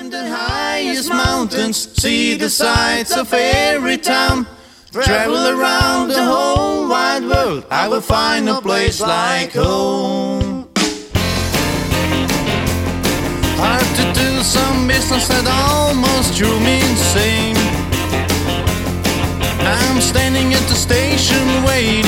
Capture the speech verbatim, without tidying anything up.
Climb the highest mountains, see the sights of every town. Travel around the whole wide world, I will find no place like home. Hard to do some business that almost drove me insane. I'm standing at the station waiting